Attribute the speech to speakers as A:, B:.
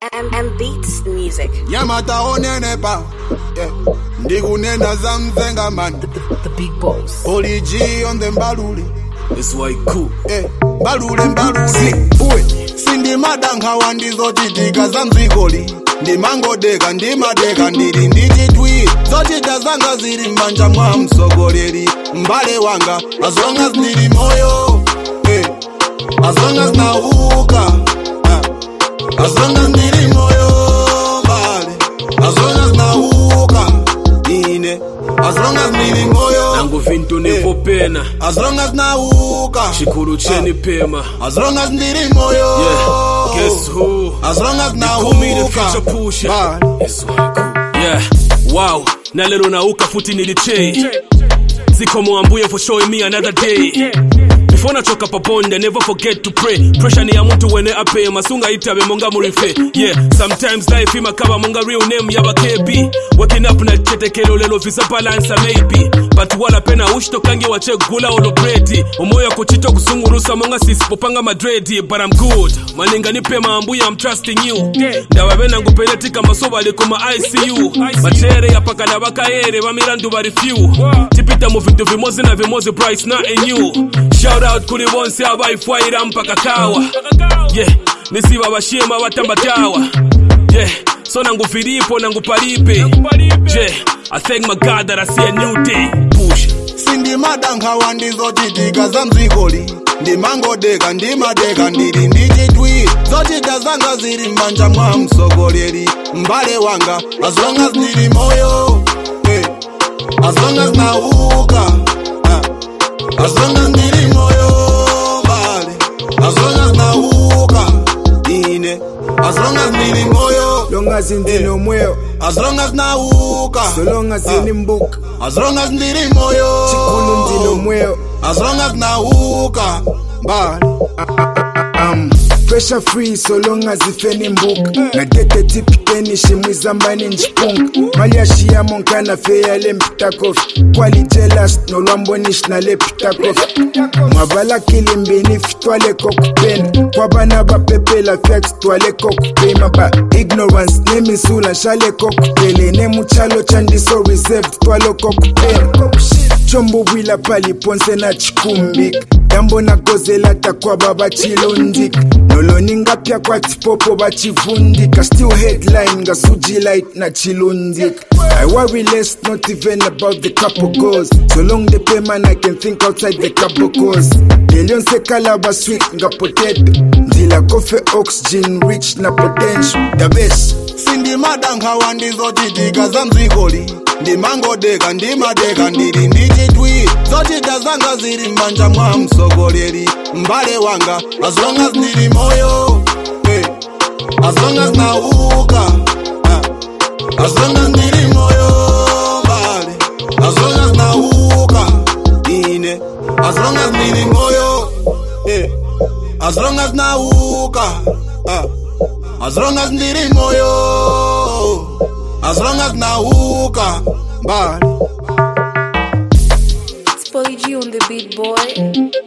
A: M Beats Music.
B: Yamata onenepa, ndikunena zamzenga man.
A: The big boss.
B: Holy G on the mbaluli.
C: It's why cool.
B: Mbaluli. Uwe, sindi madanga wandizo titika zamzikoli. Ndimangodeka, ndimadeka, ndititwi. Zotita zanga ziri mbanja mwa msogoleri. Mbale wanga, as long as nili moyo. As long as nauka. As long as nili moyo, vale. As long as nauka, ine. As long as nili moyo,
C: nangu vintu nevo pena.
B: As long as nauka,
C: shikuru cheni pema.
B: As long as nili moyo,
C: yeah. Guess who?
B: As long as nauka,
C: call me the future pusher. It's why cool. Yeah. Wow. Na lero nauka futi niliche. Ziko mwambuye for showing me another day. Before I choka paponde, never forget to pray. Pressure ni ya mtu wene ape, masunga itabe monga murife. Yeah, sometimes life ima kaba monga real name yaba KB. Waking up na chete kelo lelo visa balance maybe. But wala pena ushto kangi wache gula olo bredi. Omoya kuchito kusungurusa monga sisipopanga madredi. But I'm good, maninga nipe maambuya, I'm trusting you. Ndawabena ngupenetika masoba likuma ICU. Machere ya paka na baka ere, wamirandu bari few. Tipita muvindu vimozi na vimozi price na enyu. Shout out kuri bonse abaifwaira mpaka kawa. Yeah, nisiba bashima batambatawa. Yeah, so nangu Filipo nangu Paripe. Yeah, I thank my God that I see a new day. Push.
B: Sindi madanga wandizo titika zamzikoli. Ndimangodeka, ndimadeka, ndititwi. Zotita zanga ziri mbanja mwa msogoleri. Mbale wanga, as long as nili moyo. As long as nauka. As long as nili moyo, vale. As long as nauka, ine. As long as nili moyo,
D: long as ndino moyo.
B: As long as nauka,
D: so long as nili mbuka.
B: As long as nili moyo,
D: chikulu ndino moyo.
B: As long as nauka, vale.
D: Pressure free so long as ifeni mbuka. Na dete tipikeni shimwizambani njipunga. Maliashi ya monka na feya le mpita kofi. Kwali jealous no lwambonish na le pita kofi. Mwavala kilimbini fitwale kokupena. Kwa bana ba pepe la flex twale kokupema. Ba ignorance nemi sula shale kokupele. Nemu chalo chandi so reserved twalo kokupena. Chombo wila pali ponse na chikumbik. Yambo na gozela takwa baba chilondik. Noloninga pia kwa tipopo bachivundika. Still headline nga suji light na chilondik. I worry less, not even about the couple goals. So long the payment I can think outside the couple goals. Billion se kalaba sweet nga potato. Ndila coffee oxygen rich na potential. The best.
B: Sindi madanga wandizo titika zamzikoli. Ndimangodeka, ndimadeka, ndititwi. Zotita zanga ziri mbanja mwa msogoleri. Mbale wanga, as long as nili moyo. As long as nauka. As long as nili moyo, vale. As long as nauka, ine. As long as nili moyo, as long as nauka. As long as nili moyo. As long as nauka, vale.
A: It's Polly G on the beat, boy.